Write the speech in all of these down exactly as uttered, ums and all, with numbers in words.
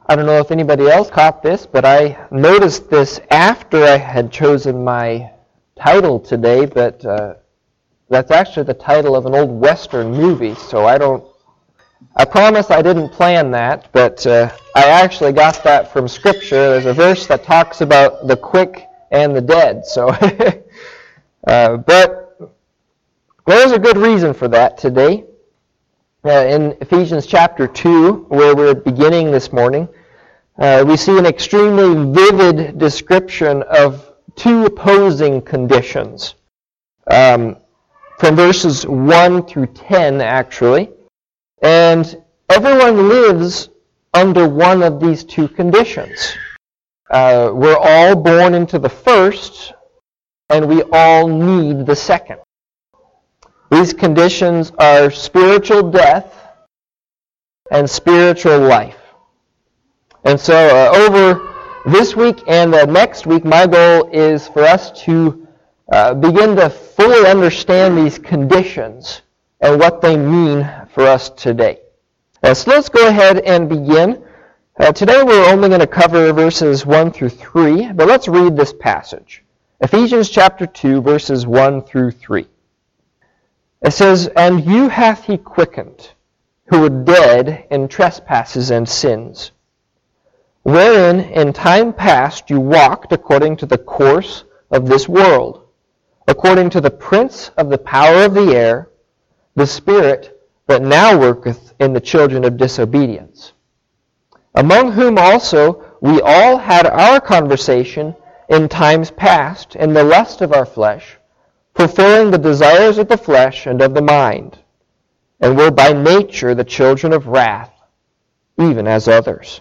I don't know if anybody else caught this, but I noticed this after I had chosen my title today, but uh, that's actually the title of an old Western movie, so I don't, I promise I didn't plan that, but uh, I actually got that from Scripture. There's a verse that talks about the quick and the dead, so, uh, but there's a good reason for that today. Uh, in Ephesians chapter two, where we're beginning this morning, uh, we see an extremely vivid description of two opposing conditions. Um, from verses one through ten, actually. And everyone lives under one of these two conditions. Uh, we're all born into the first, and we all need the second. These conditions are spiritual death and spiritual life. And so uh, over this week and uh, next week, my goal is for us to uh, begin to fully understand these conditions and what they mean for us today. Uh, so let's go ahead and begin. Uh, today we're only going to cover verses one through three, but let's read this passage. Ephesians chapter two, verses one through three. It says, "And you hath he quickened, who were dead in trespasses and sins, wherein in time past you walked according to the course of this world, according to the prince of the power of the air, the spirit that now worketh in the children of disobedience, among whom also we all had our conversation in times past in the lust of our flesh, fulfilling the desires of the flesh and of the mind, and were by nature the children of wrath, even as others."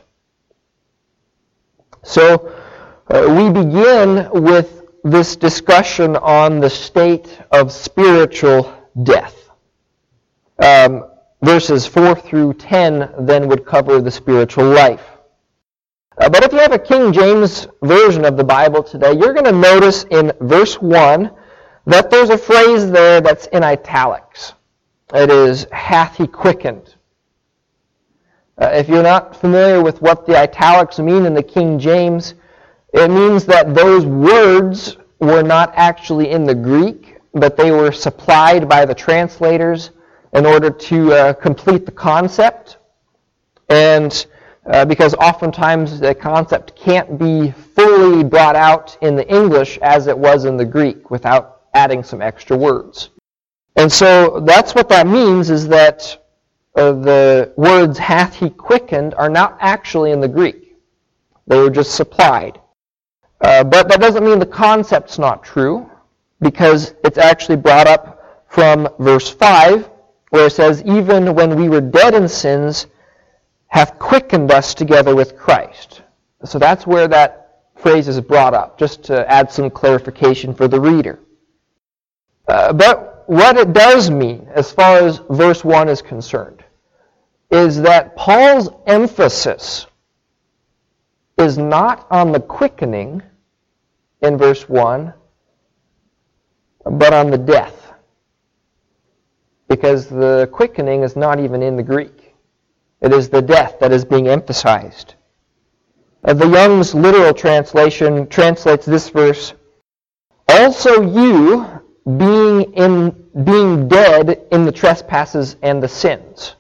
So uh, we begin with this discussion on the state of spiritual death. Um, verses four through ten then would cover the spiritual life. Uh, but if you have a King James version of the Bible today, you're going to notice in verse one that there's a phrase there that's in italics. It is, "hath he quickened." Uh, if you're not familiar with what the italics mean in the King James, it means that those words were not actually in the Greek, but they were supplied by the translators in order to uh, complete the concept. And uh, because oftentimes the concept can't be fully brought out in the English as it was in the Greek without adding some extra words. And so that's what that means, is that uh, the words "hath he quickened" are not actually in the Greek. They were just supplied. Uh, but that doesn't mean the concept's not true, because it's actually brought up from verse five, where it says, "Even when we were dead in sins, hath quickened us together with Christ." So that's where that phrase is brought up, just to add some clarification for the reader. Uh, but what it does mean, as far as verse one is concerned, is that Paul's emphasis is not on the quickening in verse one, but on the death. Because the quickening is not even in the Greek. It is the death that is being emphasized. Uh, the Young's literal translation translates this verse, "Also you, being in being dead in the trespasses and the sins."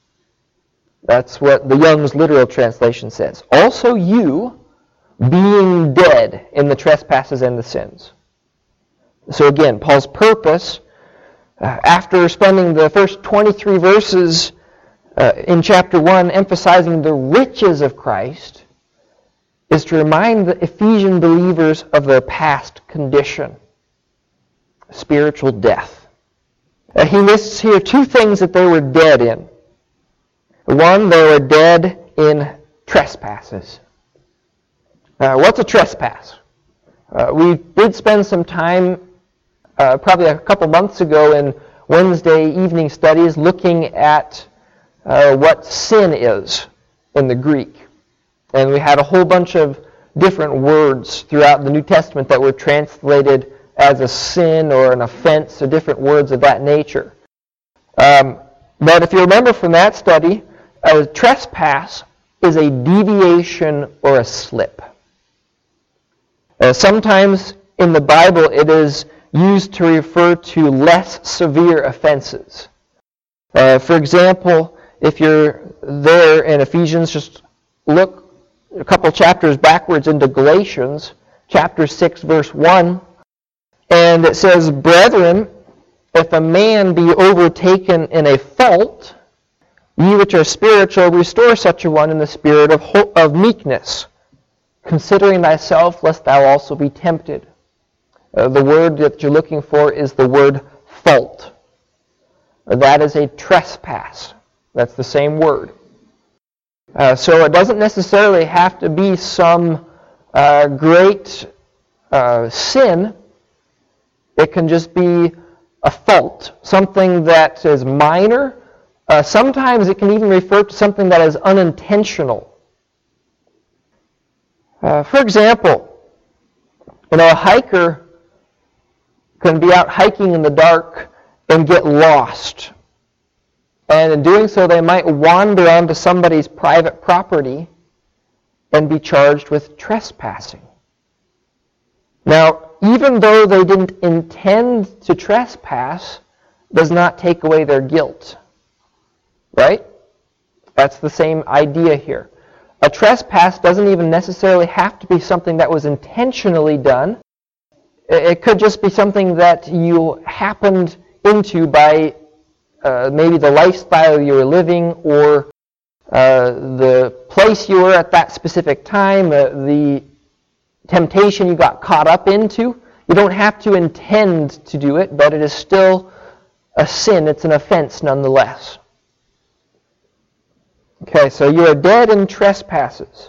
That's what the Young's literal translation says. "Also you, being dead in the trespasses and the sins." So again, Paul's purpose, uh, after spending the first twenty-three verses uh, in chapter one emphasizing the riches of Christ, is to remind the Ephesian believers of their past condition, spiritual death. Uh, he lists here two things that they were dead in. One, they were dead in trespasses. Uh, what's a trespass? Uh, we did spend some time, uh, probably a couple months ago, in Wednesday evening studies looking at uh, what sin is in the Greek. And we had a whole bunch of different words throughout the New Testament that were translated as a sin or an offense, or different words of that nature. Um, but if you remember from that study, a trespass is a deviation or a slip. Uh, sometimes in the Bible it is used to refer to less severe offenses. Uh, for example, if you're there in Ephesians, just look a couple chapters backwards into Galatians, chapter six, verse one, and it says, "Brethren, if a man be overtaken in a fault, ye which are spiritual, restore such a one in the spirit of, ho- of meekness, considering thyself, lest thou also be tempted." Uh, the word that you're looking for is the word fault. That is a trespass. That's the same word. Uh, so it doesn't necessarily have to be some uh, great uh, sin. It can just be a fault, something that is minor. Uh, sometimes it can even refer to something that is unintentional. Uh, for example, you know, a hiker can be out hiking in the dark and get lost. And in doing so, they might wander onto somebody's private property and be charged with trespassing. Now, even though they didn't intend to trespass, does not take away their guilt. Right? That's the same idea here. A trespass doesn't even necessarily have to be something that was intentionally done. It could just be something that you happened into by uh, maybe the lifestyle you were living or uh, the place you were at that specific time, uh, the temptation you got caught up into. You don't have to intend to do it, but it is still a sin. It's an offense nonetheless. Okay, so you are dead in trespasses.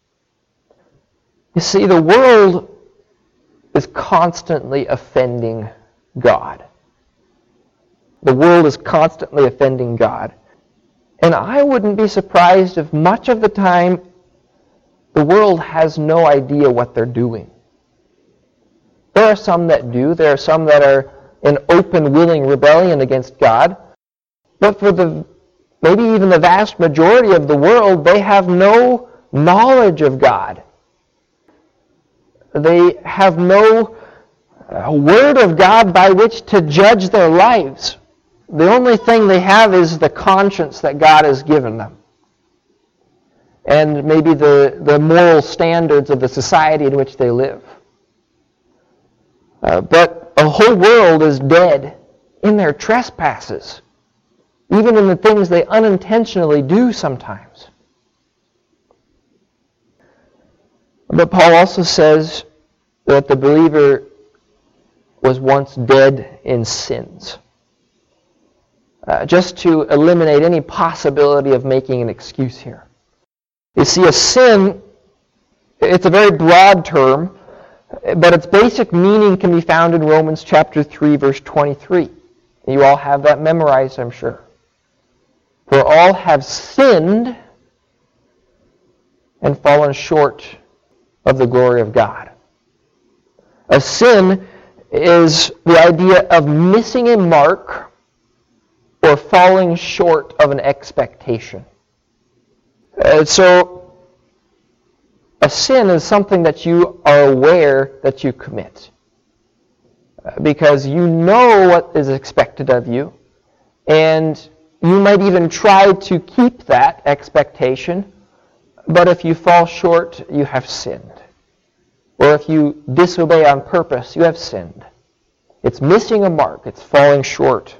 You see, the world is constantly offending God. The world is constantly offending God. And I wouldn't be surprised if much of the time the world has no idea what they're doing. There are some that do. There are some that are in open, willing rebellion against God. But for the maybe even the vast majority of the world, they have no knowledge of God. They have no uh, word of God by which to judge their lives. The only thing they have is the conscience that God has given them. And maybe the, the moral standards of the society in which they live. Uh, but the whole world is dead in their trespasses, even in the things they unintentionally do sometimes. But Paul also says that the believer was once dead in sins. Uh, just to eliminate any possibility of making an excuse here. You see, a sin, it's a very broad term, but its basic meaning can be found in Romans chapter three, verse twenty-three. You all have that memorized, I'm sure. For all have sinned and fallen short of the glory of God. A sin is the idea of missing a mark or falling short of an expectation. Uh, so, a sin is something that you are aware that you commit. Uh, because you know what is expected of you, and you might even try to keep that expectation, but if you fall short, you have sinned. Or if you disobey on purpose, you have sinned. It's missing a mark. It's falling short.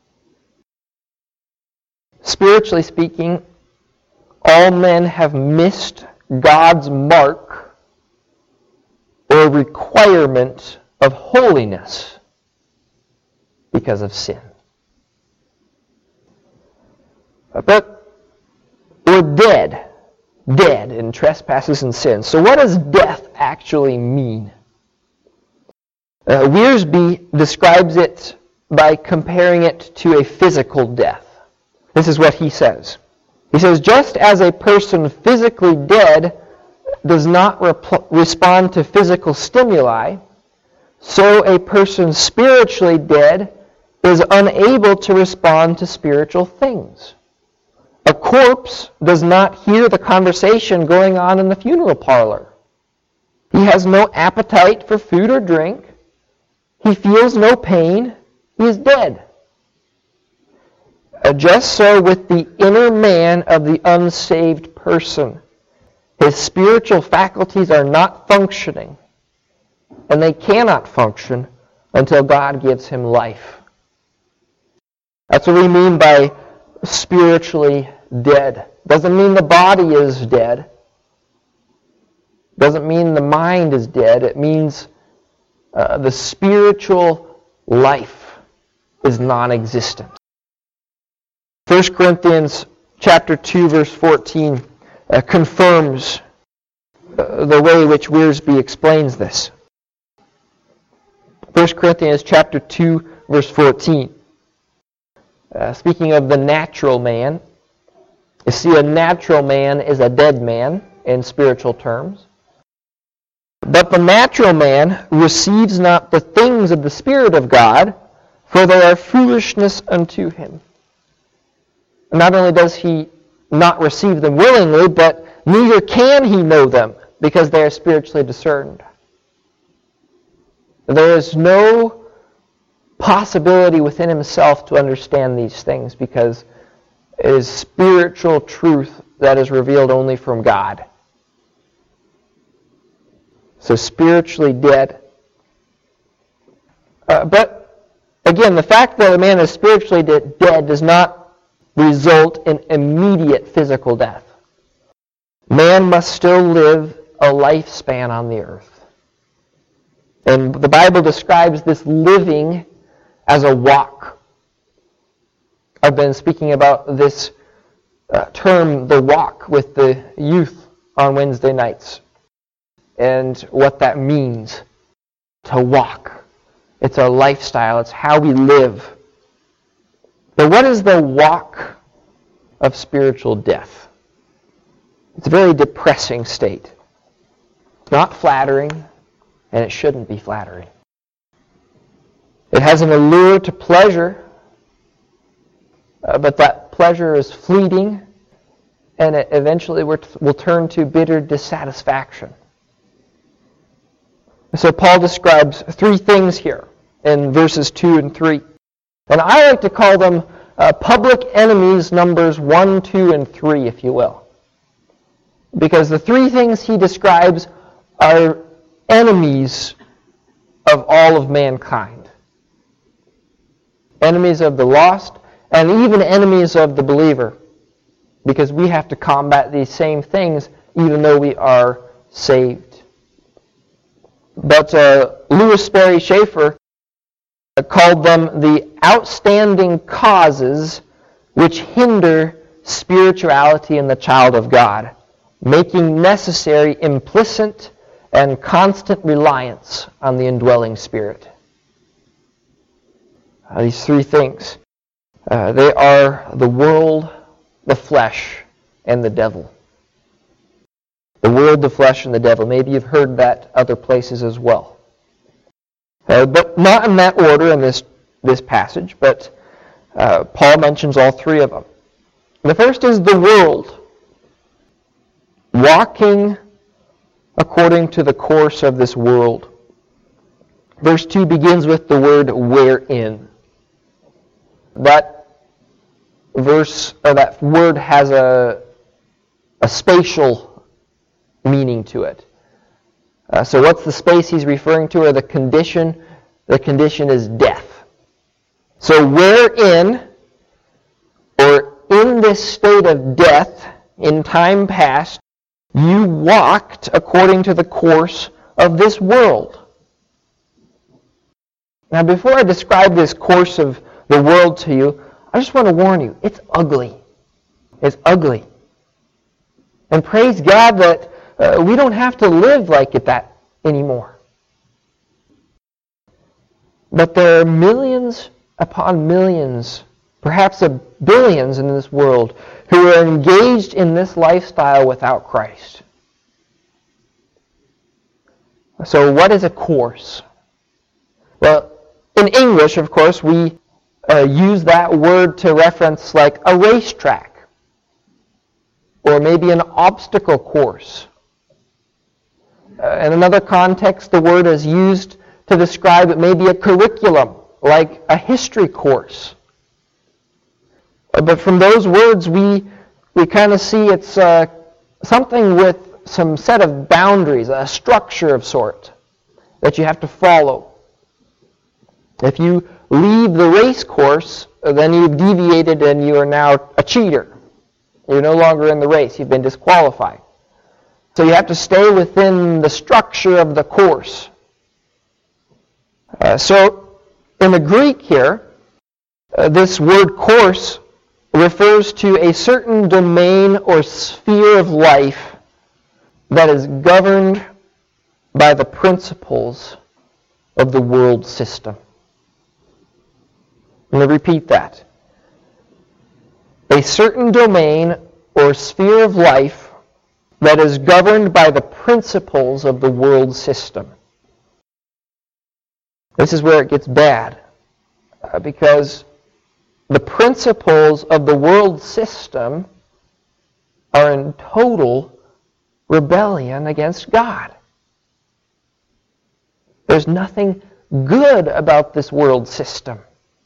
Spiritually speaking, all men have missed God's mark or requirement of holiness because of sin. But we're dead, dead in trespasses and sins. So what does death actually mean? Uh, Wiersbe describes it by comparing it to a physical death. This is what he says. He says, just as a person physically dead does not rep- respond to physical stimuli, so a person spiritually dead is unable to respond to spiritual things. A corpse does not hear the conversation going on in the funeral parlor. He has no appetite for food or drink. He feels no pain. He is dead. Uh, just so with the inner man of the unsaved person. His spiritual faculties are not functioning, and they cannot function until God gives him life. That's what we mean by spiritually dead. Doesn't mean the body is dead. Doesn't mean the mind is dead. It means uh, the spiritual life is non-existent. First Corinthians chapter two, verse fourteen uh, confirms uh, the way which Wiersbe explains this. First Corinthians chapter two, verse fourteen. Uh, speaking of the natural man, you see, a natural man is a dead man in spiritual terms. But the natural man receives not the things of the Spirit of God, for they are foolishness unto him. Not only does he not receive them willingly, but neither can he know them, because they are spiritually discerned. There is no possibility within himself to understand these things, because it is spiritual truth that is revealed only from God. So spiritually dead. Uh, but again, the fact that a man is spiritually de- dead does not result in immediate physical death. Man must still live a lifespan on the earth. And the Bible describes this living as a walk. I've been speaking about this uh, term, the walk, with the youth on Wednesday nights, and what that means to walk. It's a lifestyle. It's how we live. But what is the walk of spiritual death? It's a very depressing state. It's not flattering, and it shouldn't be flattering. It has an allure to pleasure, uh, but that pleasure is fleeting, and it eventually will turn to bitter dissatisfaction. So Paul describes three things here in verses two and three. And I like to call them uh, public enemies numbers one, two, and three, if you will. Because the three things he describes are enemies of all of mankind. Enemies of the lost, and even enemies of the believer. Because we have to combat these same things even though we are saved. But uh, Lewis Sperry Chafer uh, called them the outstanding causes which hinder spirituality in the child of God, making necessary implicit and constant reliance on the indwelling Spirit. Uh, these three things, uh, they are the world, the flesh, and the devil. The world, the flesh, and the devil. Maybe you've heard that other places as well. Uh, but not in that order in this, this passage, but uh, Paul mentions all three of them. The first is the world. Walking according to the course of this world. Verse two begins with the word wherein. That verse, or that word has a, a spatial meaning to it. Uh, so what's the space he's referring to, or the condition? The condition is death. So wherein, or in this state of death, in time past, you walked according to the course of this world. Now before I describe this course of the world to you, I just want to warn you, it's ugly. It's ugly. And praise God that Uh, we don't have to live like it that anymore. But there are millions upon millions, perhaps a billions in this world, who are engaged in this lifestyle without Christ. So what is a course? Well, in English, of course, we uh, use that word to reference like a racetrack. or maybe an obstacle course. Uh, in another context, the word is used to describe it may be a curriculum, like a history course. Uh, but from those words, we we kind of see it's uh, something with some set of boundaries, a structure of sort that you have to follow. If you leave the race course, then you've deviated and you are now a cheater. You're no longer in the race. You've been disqualified. So you have to stay within the structure of the course. Uh, so in the Greek here, uh, this word course refers to a certain domain or sphere of life that is governed by the principles of the world system. Let me repeat that. A certain domain or sphere of life that is governed by the principles of the world system. This is where it gets bad, uh, because the principles of the world system are in total rebellion against God. There's nothing good about this world system.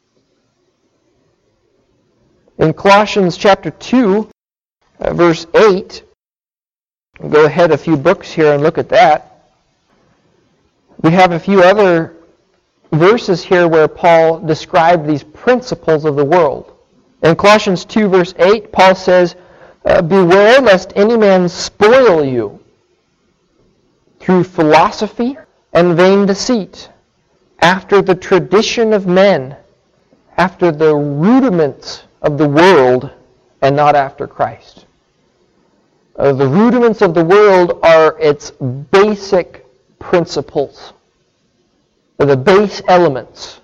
In Colossians chapter two, uh, verse eight, we'll go ahead a few books here and look at that. We have a few other verses here where Paul described these principles of the world. In Colossians two, verse eight, Paul says, uh, "Beware lest any man spoil you through philosophy and vain deceit, after the tradition of men, after the rudiments of the world, and not after Christ." Uh, the rudiments of the world are its basic principles, the base elements.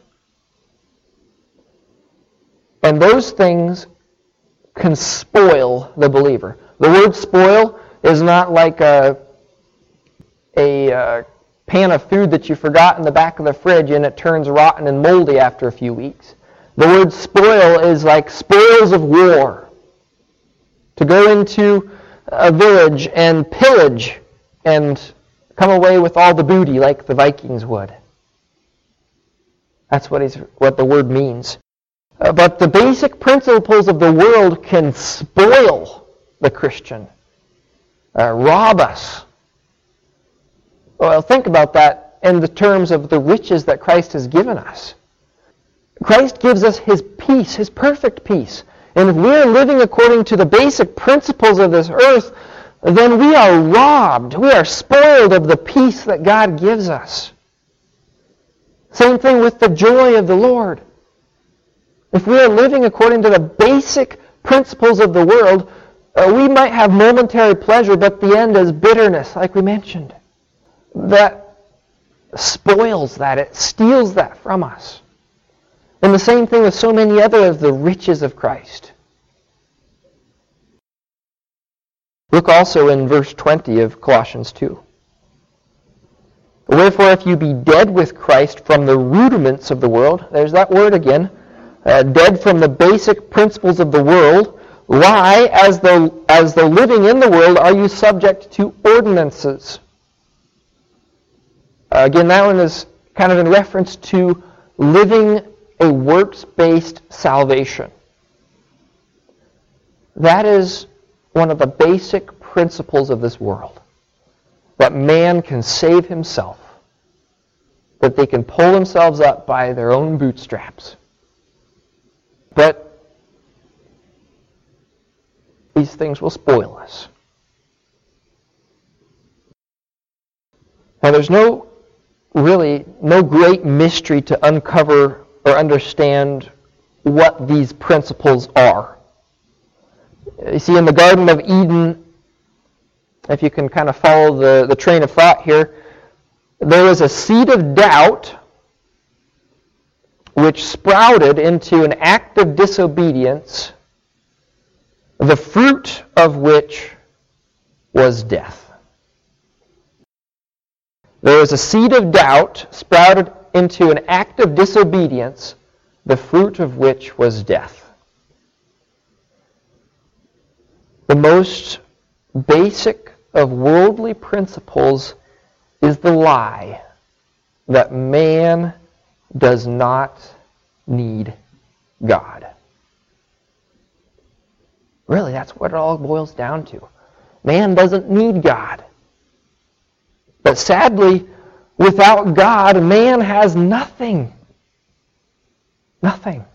And those things can spoil the believer. The word spoil is not like a, a uh, pan of food that you forgot in the back of the fridge and it turns rotten and moldy after a few weeks. The word spoil is like spoils of war. To go into a village and pillage and come away with all the booty like the Vikings would. That's what, he's, what the word means. Uh, but the basic principles of the world can spoil the Christian, uh, rob us. Well, think about that in the terms of the riches that Christ has given us. Christ gives us His peace, His perfect peace. And if we're living according to the basic principles of this earth, then we are robbed. We are spoiled of the peace that God gives us. Same thing with the joy of the Lord. If we are living according to the basic principles of the world, uh, we might have momentary pleasure, but the end is bitterness, like we mentioned. That spoils that. It steals that from us. And the same thing with so many other of the riches of Christ. Look also in verse twenty of Colossians two. "Wherefore, if you be dead with Christ from the rudiments of the world," there's that word again, uh, dead from the basic principles of the world, "why, as though, as though living in the world, are you subject to ordinances?" Uh, again, that one is kind of in reference to living a works-based salvation. That is one of the basic principles of this world. That man can save himself. That they can pull themselves up by their own bootstraps. But these things will spoil us. Now there's no, really, no great mystery to uncover or understand what these principles are. You see, in the Garden of Eden, if you can kind of follow the, the train of thought here, there was a seed of doubt which sprouted into an act of disobedience, the fruit of which was death. There was a seed of doubt sprouted into an act of disobedience, the fruit of which was death. The most basic of worldly principles is the lie that man does not need God. Really, that's what it all boils down to. Man doesn't need God. But sadly, without God, man has nothing. Nothing.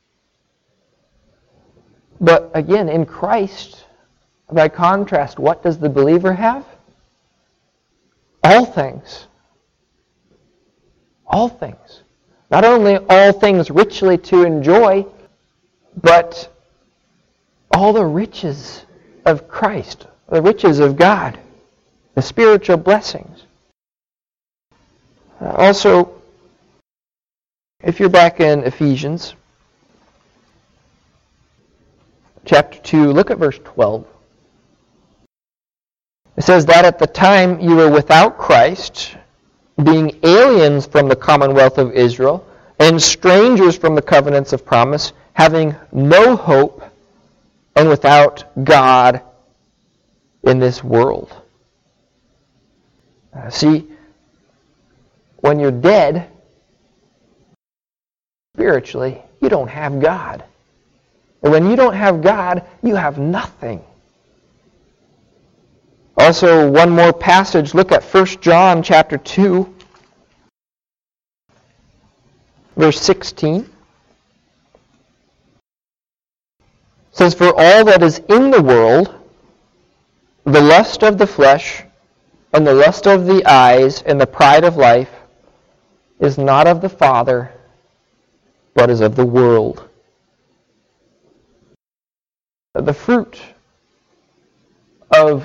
But again, in Christ, by contrast, what does the believer have? All things. All things. Not only all things richly to enjoy, but all the riches of Christ, the riches of God, the spiritual blessings. Uh, also, if you're back in Ephesians chapter two, look at verse twelve. It says that at the time you were without Christ, being aliens from the commonwealth of Israel, and strangers from the covenants of promise, having no hope, and without God in this world. Uh, see, when you're dead, spiritually, you don't have God. And when you don't have God, you have nothing. Also, one more passage, look at First John chapter two, verse sixteen. It says, "For all that is in the world, the lust of the flesh, and the lust of the eyes, and the pride of life, is not of the Father, but is of the world." The fruit of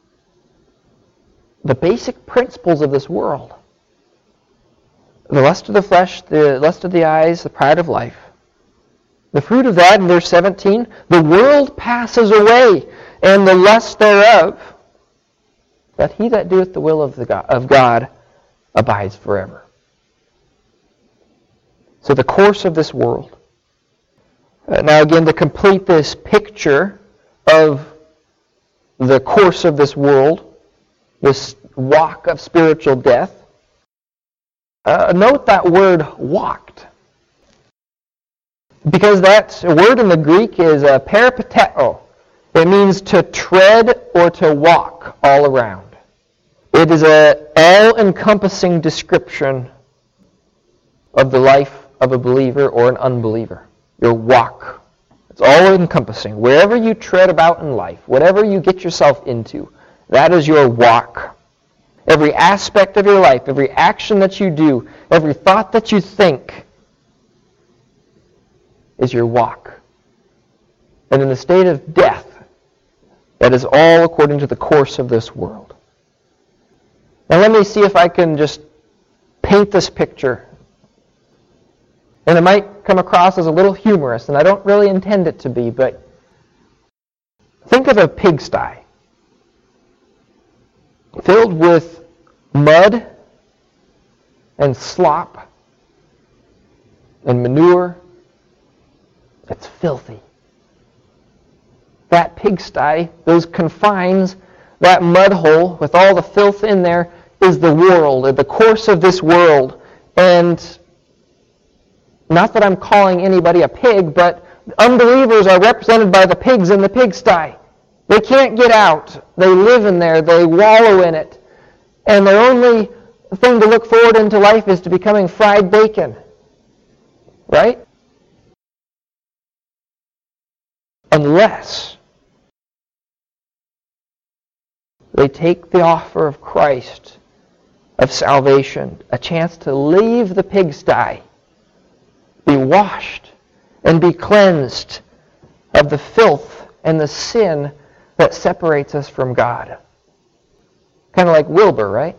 the basic principles of this world, the lust of the flesh, the lust of the eyes, the pride of life, the fruit of that, in verse seventeen, the world passes away, and the lust thereof, but he that doeth the will of, the God, of God abides forever. So the course of this world. Uh, now again, to complete this picture of the course of this world, this walk of spiritual death, uh, note that word walked. Because that word in the Greek is uh, peripateo. It means to tread or to walk all around. It is an all-encompassing description of the life of a believer or an unbeliever. Your walk. It's all-encompassing. Wherever you tread about in life, whatever you get yourself into, that is your walk. Every aspect of your life, every action that you do, every thought that you think is your walk. And in the state of death, that is all according to the course of this world. Now let me see if I can just paint this picture. And it might come across as a little humorous, and I don't really intend it to be, but think of a pigsty filled with mud and slop and manure. It's filthy. That pigsty, those confines, that mud hole with all the filth in there is the world, the course of this world. And not that I'm calling anybody a pig, but unbelievers are represented by the pigs in the pigsty. They can't get out. They live in there. They wallow in it. And their only thing to look forward into life is to becoming fried bacon. Right? Unless they take the offer of Christ, of salvation, a chance to leave the pigsty, be washed, and be cleansed of the filth and the sin that separates us from God. Kind of like Wilbur, right?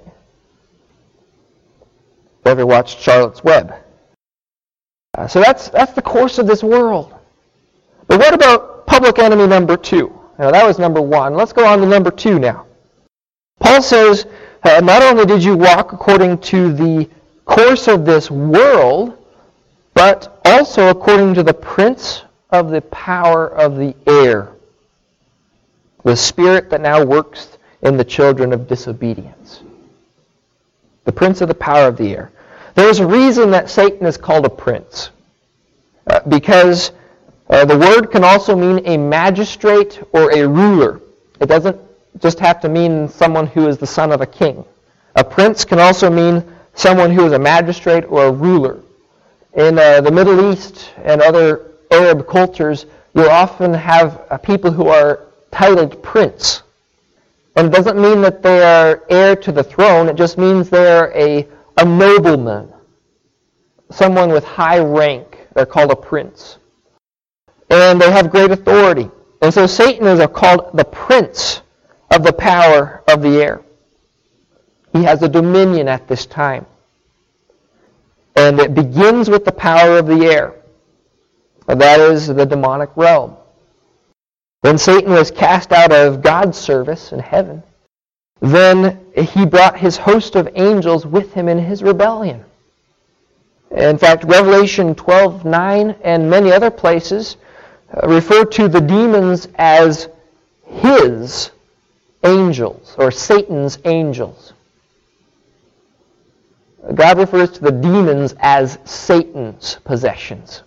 Ever watched Charlotte's Web? Uh, so that's that's the course of this world. But what about public enemy number two? Now that was number one. Let's go on to number two now. Paul says, uh, not only did you walk according to the course of this world, but also according to the prince of the power of the air. the spirit that now works in the children of disobedience. The prince of the power of the air. There's a reason that Satan is called a prince. Uh, because uh, the word can also mean a magistrate or a ruler. It doesn't just have to mean someone who is the son of a king. A prince can also mean someone who is a magistrate or a ruler. In uh, the Middle East and other Arab cultures, you'll often have uh, people who are titled prince. And it doesn't mean that they are heir to the throne. It just means they are a, a nobleman, someone with high rank. They're called a prince. And they have great authority. And so Satan is called the prince of the power of the air. He has a dominion at this time. And it begins with the power of the air. That is the demonic realm. When Satan was cast out of God's service in heaven, then he brought his host of angels with him in his rebellion. In fact, Revelation twelve nine and many other places refer to the demons as his angels, or Satan's angels. God refers to the demons as Satan's possessions.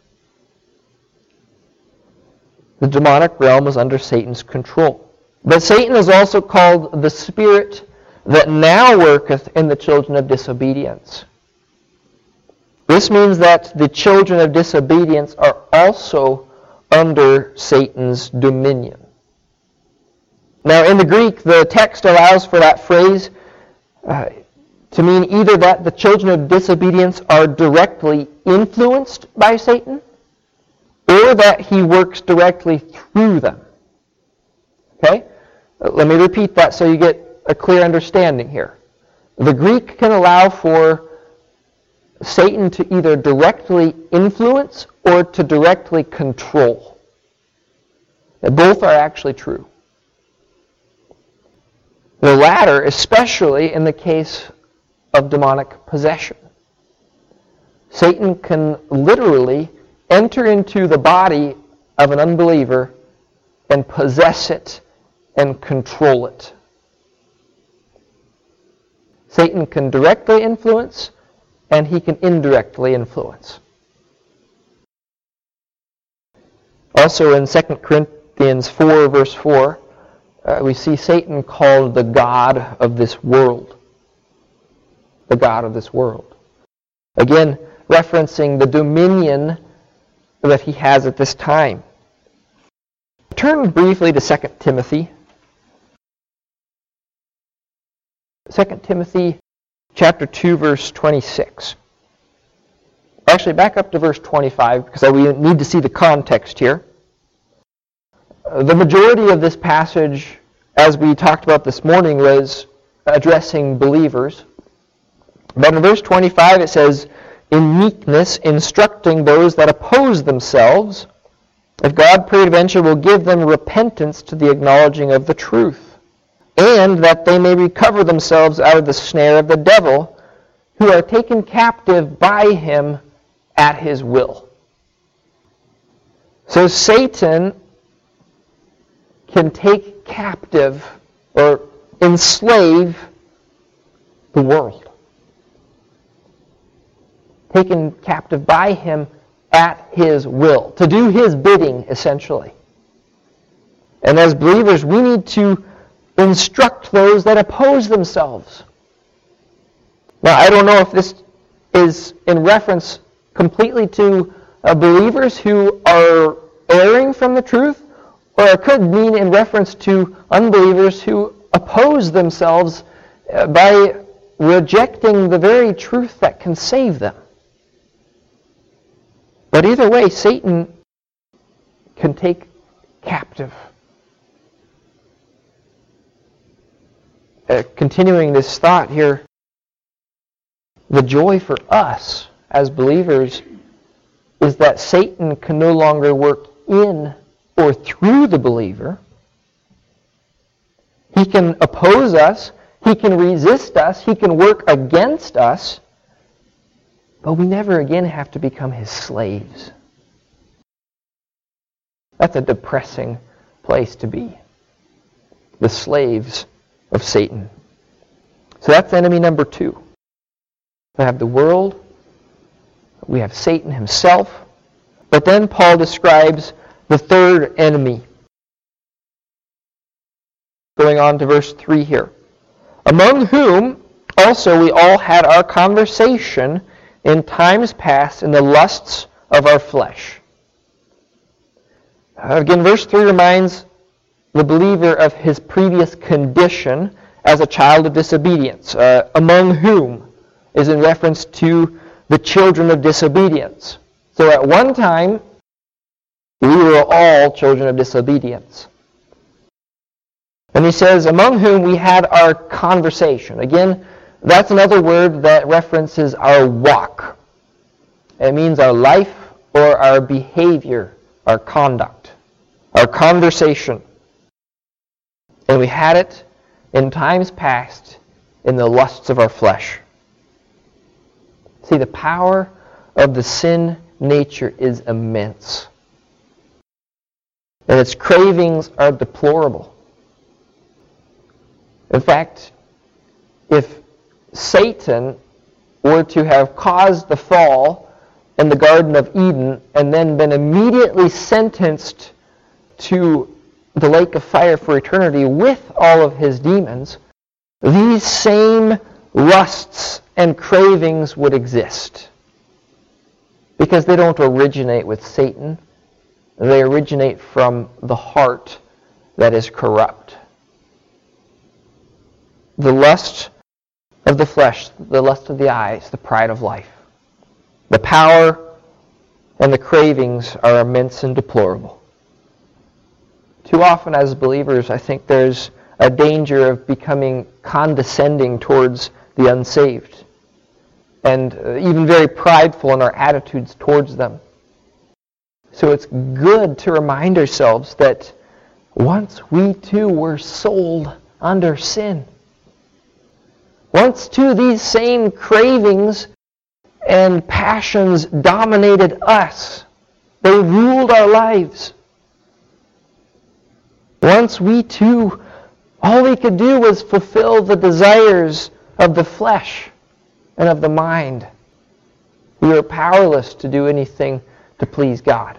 The demonic realm is under Satan's control. But Satan is also called the spirit that now worketh in the children of disobedience. This means that the children of disobedience are also under Satan's dominion. Now, in the Greek, the text allows for that phrase uh, to mean either that the children of disobedience are directly influenced by Satan, or that he works directly through them. Okay? Let me repeat that so you get a clear understanding here. The Greek can allow for Satan to either directly influence or to directly control. Both are actually true. The latter, especially in the case of demonic possession. Satan can literally enter into the body of an unbeliever and possess it and control it. Satan can directly influence and he can indirectly influence. Also in Second Corinthians four, verse four, uh, we see Satan called the god of this world. The god of this world. Again, referencing the dominion that he has at this time. Turn briefly to Second Timothy. Second Timothy chapter two, verse twenty-six. Actually, back up to verse twenty-five, because we need to see the context here. The majority of this passage, as we talked about this morning, was addressing believers. But in verse twenty-five it says, in meekness, instructing those that oppose themselves, if God peradventure will give them repentance to the acknowledging of the truth, and that they may recover themselves out of the snare of the devil, who are taken captive by him at his will. So Satan can take captive or enslave the world. Taken captive by him at his will, to do his bidding, essentially. And as believers, we need to instruct those that oppose themselves. Now, I don't know if this is in reference completely to uh, believers who are erring from the truth, or it could mean in reference to unbelievers who oppose themselves uh, by rejecting the very truth that can save them. But either way, Satan can take captive. Uh, continuing this thought here, the joy for us as believers is that Satan can no longer work in or through the believer. He can oppose us, he can resist us, he can work against us, but we never again have to become his slaves. That's a depressing place to be. the slaves of Satan. So that's enemy number two. We have the world, we have Satan himself, but then Paul describes the third enemy. Going on to verse three here. Among whom also we all had our conversation in times past in the lusts of our flesh. Again, verse three reminds the believer of his previous condition as a child of disobedience. Uh, among whom is in reference to the children of disobedience. So at one time, we were all children of disobedience. And he says, among whom we had our conversation. Again, that's another word that references our walk. It means our life or our behavior, our conduct, our conversation. And we had it in times past in the lusts of our flesh. See, the power of the sin nature is immense. And its cravings are deplorable. In fact, if Satan were to have caused the fall in the Garden of Eden and then been immediately sentenced to the lake of fire for eternity with all of his demons, these same lusts and cravings would exist. Because they don't originate with Satan. They originate from the heart that is corrupt. The lust of the flesh, the lust of the eyes, the pride of life. The power and the cravings are immense and deplorable. Too often as believers, I think there's a danger of becoming condescending towards the unsaved and even very prideful in our attitudes towards them. So it's good to remind ourselves that once we too were sold under sin. Once too these same cravings and passions dominated us. They ruled our lives. Once we too, all we could do was fulfill the desires of the flesh and of the mind. We were powerless to do anything to please God.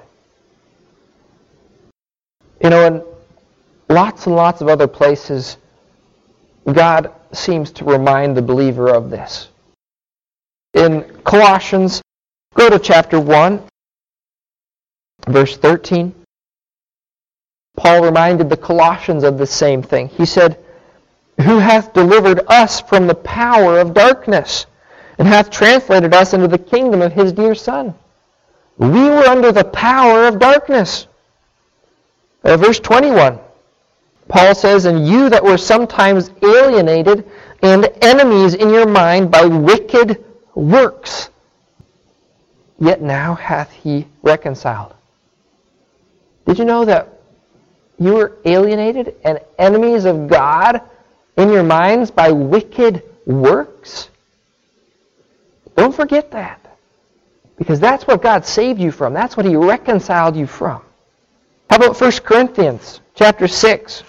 You know, in lots and lots of other places, God seems to remind the believer of this. In Colossians, go to chapter one, verse thirteen. Paul reminded the Colossians of the same thing. He said, who hath delivered us from the power of darkness, and hath translated us into the kingdom of his dear Son. We were under the power of darkness. Uh, verse twenty-one, Paul says, and you that were sometimes alienated and enemies in your mind by wicked works, yet now hath he reconciled. Did you know that you were alienated and enemies of God in your minds by wicked works? Don't forget that. Because that's what God saved you from. That's what he reconciled you from. How about First Corinthians chapter six?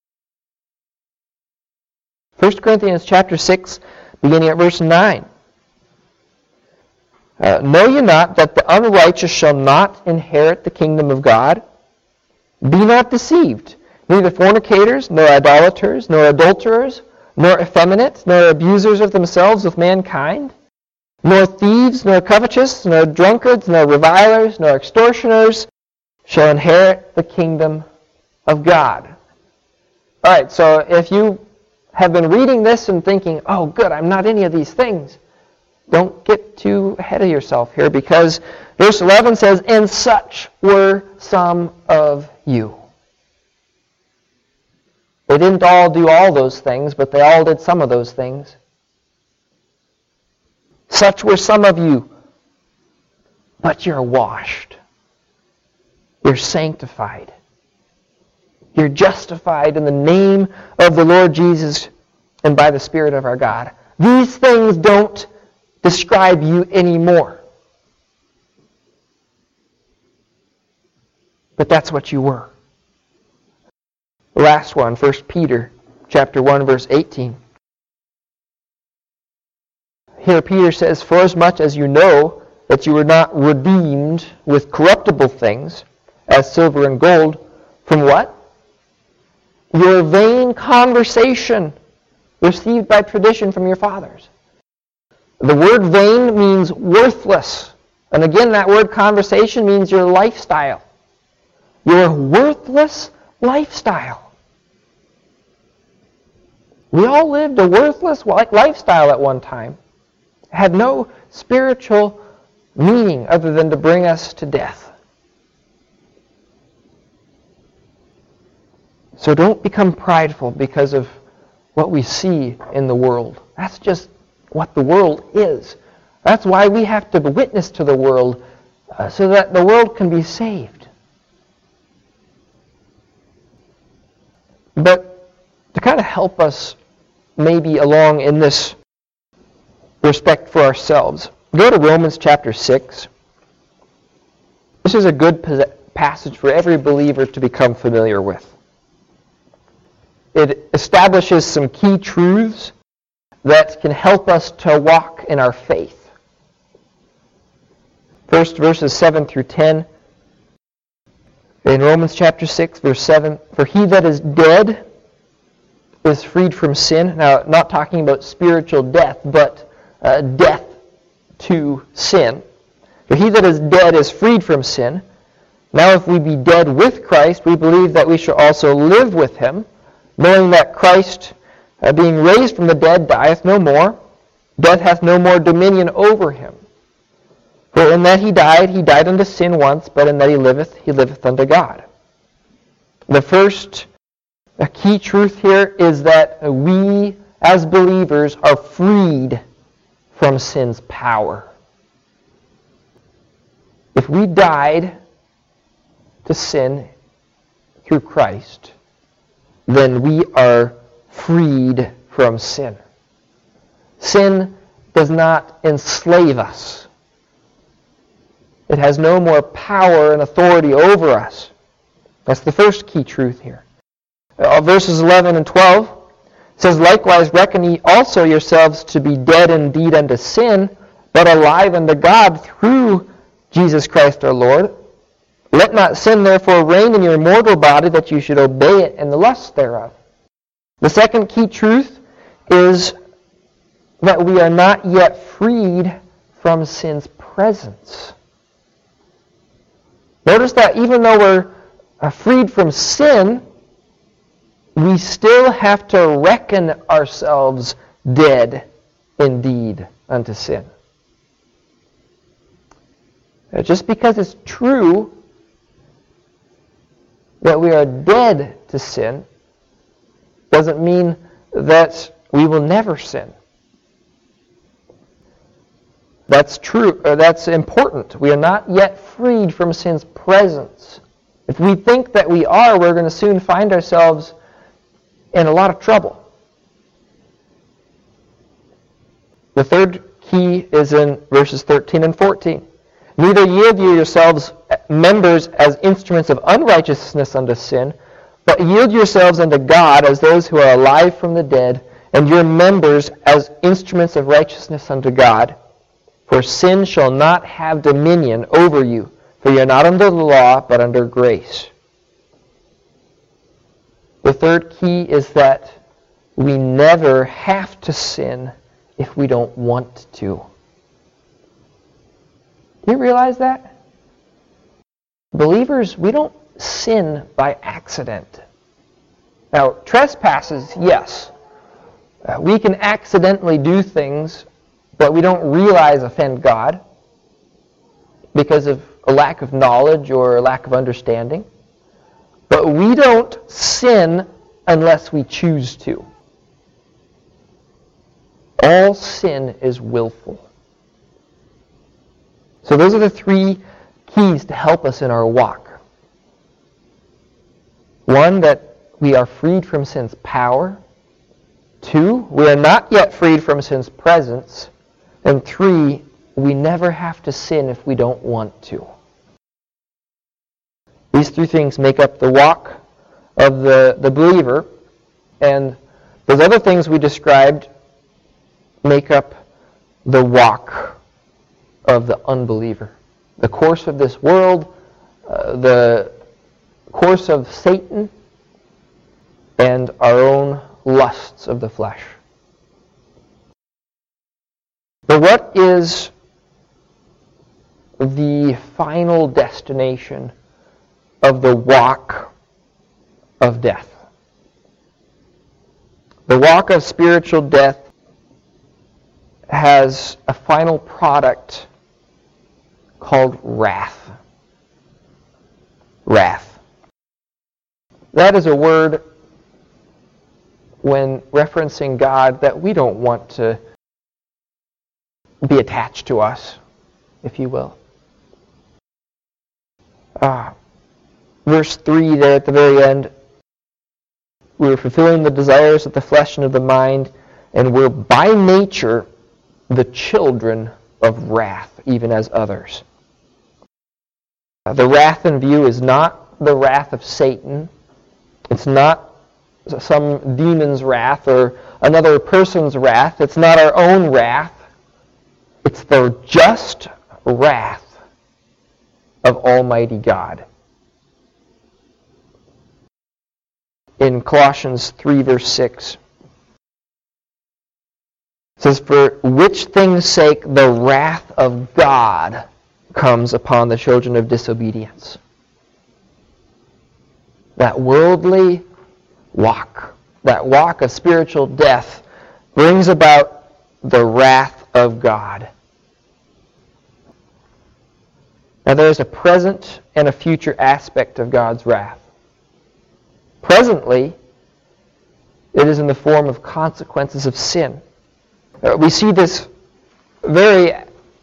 First Corinthians chapter six, beginning at verse nine. Uh, know ye not that the unrighteous shall not inherit the kingdom of God? Be not deceived. Neither fornicators, nor idolaters, nor adulterers, nor effeminate, nor abusers of themselves with mankind, nor thieves, nor covetous, nor drunkards, nor revilers, nor extortioners shall inherit the kingdom of God. All right, so if you have been reading this and thinking, oh, good, I'm not any of these things, don't get too ahead of yourself here, because verse eleven says, and such were some of you. They didn't all do all those things, but they all did some of those things. Such were some of you, but you're washed. You're sanctified. You're justified in the name of the Lord Jesus and by the Spirit of our God. These things don't describe you anymore. But that's what you were. The last one, First Peter chapter one, verse eighteen. Here Peter says, "Forasmuch as you know that you were not redeemed with corruptible things, as silver and gold, from what? Your vain conversation, received by tradition from your fathers." The word vain means worthless. And again, that word conversation means your lifestyle. Your worthless lifestyle. We all lived a worthless lifestyle at one time. It had no spiritual meaning other than to bring us to death. So don't become prideful because of what we see in the world. That's just what the world is. That's why we have to witness to the world uh, so that the world can be saved. But to kind of help us maybe along in this respect for ourselves, go to Romans chapter six. This is a good passage for every believer to become familiar with. It establishes some key truths that can help us to walk in our faith. First, verses seven through ten. In Romans chapter six, verse seven, "For he that is dead is freed from sin." Now, not talking about spiritual death, but uh, death to sin. "For he that is dead is freed from sin. Now if we be dead with Christ, we believe that we shall also live with him, knowing that Christ, uh, being raised from the dead, dieth no more. Death hath no more dominion over him. For in that he died, he died unto sin once, but in that he liveth, he liveth unto God." The first a key truth here is that we, as believers, are freed from sin's power. If we died to sin through Christ, then we are freed from sin. Sin does not enslave us. It has no more power and authority over us. That's the first key truth here. Uh, verses eleven and twelve says, "Likewise reckon ye also yourselves to be dead indeed unto sin, but alive unto God through Jesus Christ our Lord. Let not sin therefore reign in your mortal body, that you should obey it in the lusts thereof." The second key truth is that we are not yet freed from sin's presence. Notice that even though we're freed from sin, we still have to reckon ourselves dead indeed unto sin. Just because it's true that we are dead to sin doesn't mean that we will never sin. That's true. Or that's important. We are not yet freed from sin's presence. If we think that we are, we're going to soon find ourselves in a lot of trouble. The third key is in verses thirteen and fourteen. "Neither yield ye yourselves members as instruments of unrighteousness unto sin, but yield yourselves unto God as those who are alive from the dead, and your members as instruments of righteousness unto God. For sin shall not have dominion over you, for you are not under the law, but under grace." The third key is that we never have to sin if we don't want to. Do you realize that? Believers, we don't sin by accident. Now, trespasses, yes. Uh, we can accidentally do things that we don't realize offend God because of a lack of knowledge or a lack of understanding. But we don't sin unless we choose to. All sin is willful. So those are the three keys to help us in our walk. One, that we are freed from sin's power. Two, we are not yet freed from sin's presence. And three, we never have to sin if we don't want to. These three things make up the walk of the, the believer, and those other things we described make up the walk of the unbeliever. The course of this world, uh, the course of Satan, and our own lusts of the flesh. But what is the final destination of the walk of death? The walk of spiritual death has a final product called wrath. Wrath. That is a word, when referencing God, that we don't want to be attached to us, if you will. Ah, verse three there at the very end, we're fulfilling the desires of the flesh and of the mind, and we're by nature the children of wrath, even as others. The wrath in view is not the wrath of Satan. It's not some demon's wrath or another person's wrath. It's not our own wrath. It's the just wrath of Almighty God. In Colossians three, verse six, it says, "For which things' sake the wrath of God comes upon the children of disobedience." That worldly walk, that walk of spiritual death, brings about the wrath of God. Now there is a present and a future aspect of God's wrath. Presently, it is in the form of consequences of sin. Uh, we see this very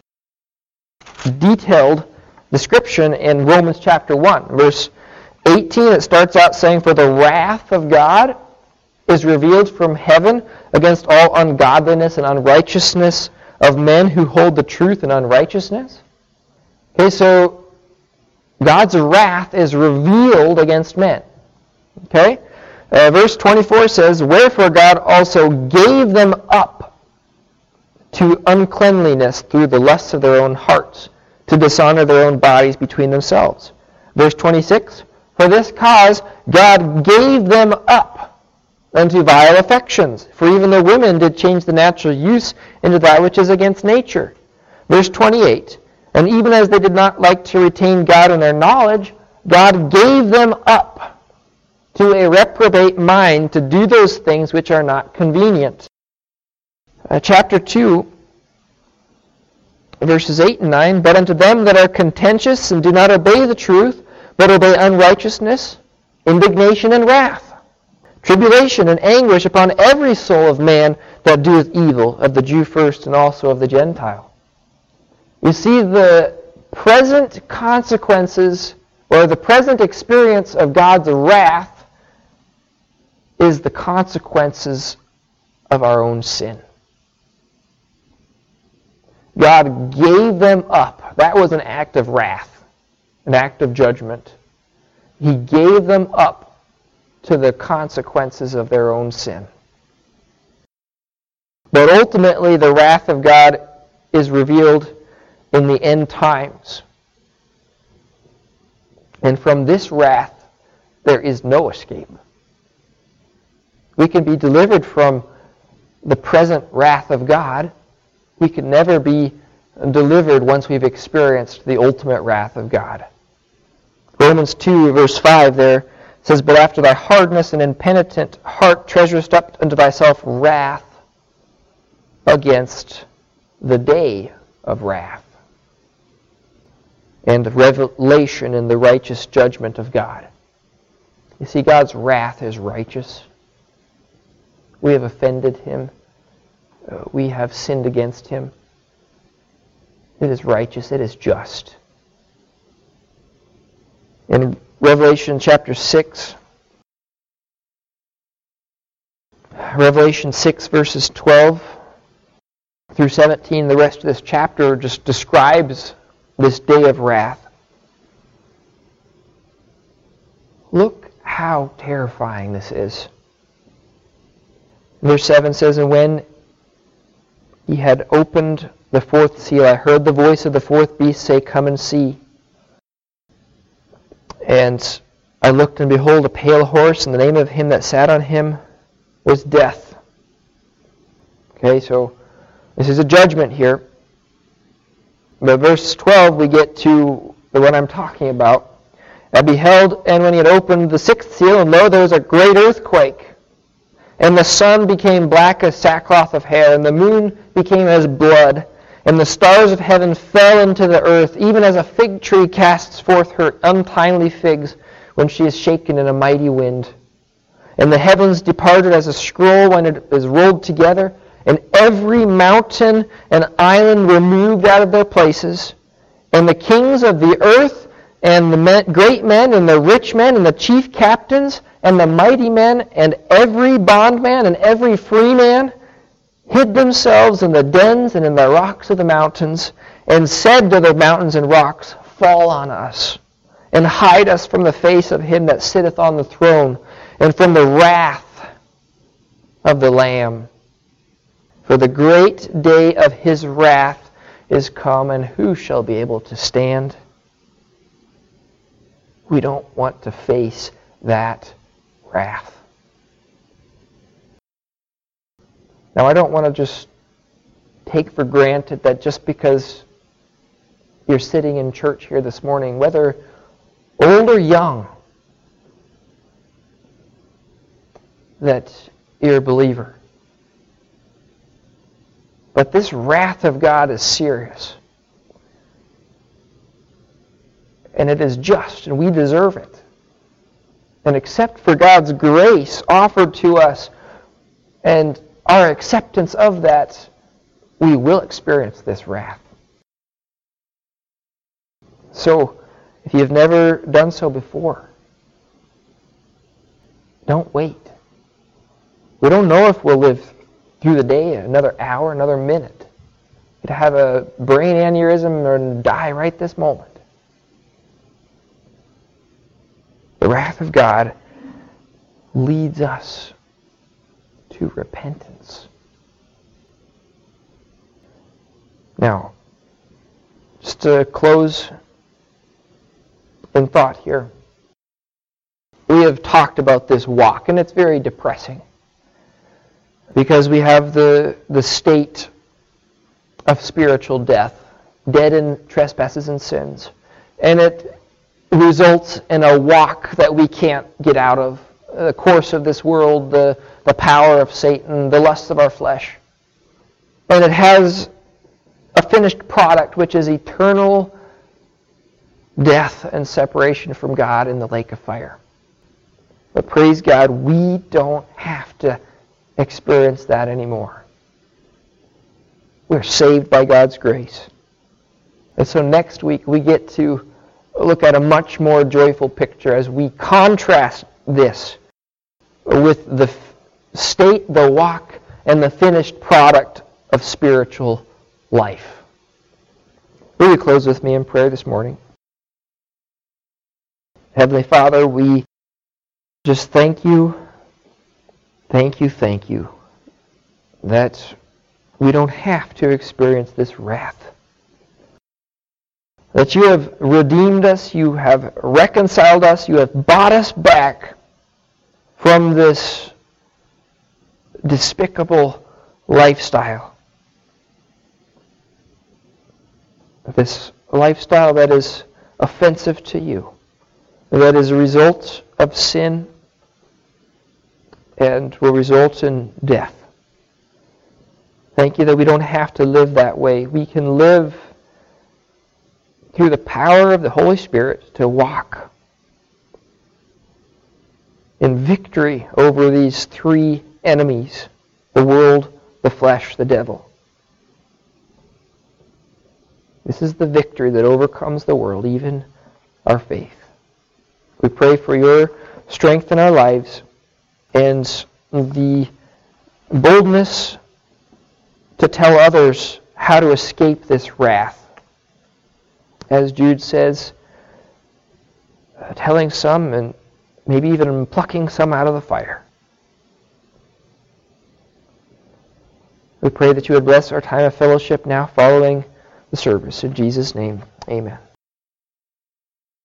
detailed description in Romans chapter one. Verse eighteen, it starts out saying, "For the wrath of God is revealed from heaven against all ungodliness and unrighteousness of men who hold the truth in unrighteousness." Okay, so God's wrath is revealed against men. Okay? Uh, verse twenty-four says, "Wherefore God also gave them up to uncleanliness through the lusts of their own hearts, to dishonor their own bodies between themselves." Verse twenty-six, "For this cause God gave them up unto vile affections. For even the women did change the natural use into that which is against nature." Verse twenty-eight, "And even as they did not like to retain God in their knowledge, God gave them up to a reprobate mind to do those things which are not convenient." Uh, chapter two, verses eight and nine, "But unto them that are contentious and do not obey the truth, but obey unrighteousness, indignation and wrath, tribulation and anguish upon every soul of man that doeth evil, of the Jew first and also of the Gentile." You see, the present consequences, or the present experience of God's wrath, is the consequences of our own sin. God gave them up. That was an act of wrath, an act of judgment. He gave them up to the consequences of their own sin. But ultimately, the wrath of God is revealed in the end times. And from this wrath, there is no escape. We can be delivered from the present wrath of God. We can never be delivered once we've experienced the ultimate wrath of God. Romans two, verse five there says, "But after thy hardness and impenitent heart treasurest up unto thyself wrath against the day of wrath, and revelation in the righteous judgment of God." You see, God's wrath is righteous. We have offended Him. Uh, we have sinned against Him. It is righteous. It is just. In Revelation chapter six, Revelation six verses twelve through seventeen, the rest of this chapter just describes this day of wrath. "Look how terrifying this is. Verse seven says, "And when he had opened the fourth seal, I heard the voice of the fourth beast say, 'Come and see.' And I looked, and behold, a pale horse, and the name of him that sat on him was Death." Okay, so this is a judgment here. But verse twelve, we get to the one I'm talking about. "I beheld, and when he had opened the sixth seal, and lo, there was a great earthquake. And the sun became black as sackcloth of hair, and the moon became as blood, and the stars of heaven fell into the earth, even as a fig tree casts forth her untimely figs when she is shaken in a mighty wind. And the heavens departed as a scroll when it is rolled together, and every mountain and island were moved out of their places. And the kings of the earth, and the men, great men, and the rich men, and the chief captains, and the mighty men, and every bondman, and every free man, hid themselves in the dens and in the rocks of the mountains, and said to the mountains and rocks, 'Fall on us, and hide us from the face of him that sitteth on the throne, and from the wrath of the Lamb. For the great day of his wrath is come, and who shall be able to stand?'" We don't want to face that wrath. Now, I don't want to just take for granted that just because you're sitting in church here this morning, whether old or young, that you're a believer. But this wrath of God is serious. And it is just, and we deserve it. And except for God's grace offered to us and our acceptance of that, we will experience this wrath. So, if you've never done so before, don't wait. We don't know if we'll live through the day, another hour, another minute. You could have a brain aneurysm or die right this moment. The wrath of God leads us to repentance. Now, just to close in thought here, we have talked about this walk, and it's very depressing because we have the, the state of spiritual death, dead in trespasses and sins, and it results in a walk that we can't get out of. The course of this world, the, the power of Satan, the lusts of our flesh. And it has a finished product, which is eternal death and separation from God in the lake of fire. But praise God, we don't have to experience that anymore. We're saved by God's grace. And so next week we get to look at a much more joyful picture as we contrast this with the state, the walk, and the finished product of spiritual life. Will you close with me in prayer this morning? Heavenly Father, we just thank you, thank you, thank you that we don't have to experience this wrath. That you have redeemed us, you have reconciled us, you have bought us back from this despicable lifestyle. This lifestyle that is offensive to you, that is a result of sin and will result in death. Thank you that we don't have to live that way. We can live through the power of the Holy Spirit to walk in victory over these three enemies, the world, the flesh, the devil. This is the victory that overcomes the world, even our faith. We pray for your strength in our lives and the boldness to tell others how to escape this wrath. As Jude says, uh, telling some and maybe even plucking some out of the fire. We pray that you would bless our time of fellowship now following the service. In Jesus' name, amen.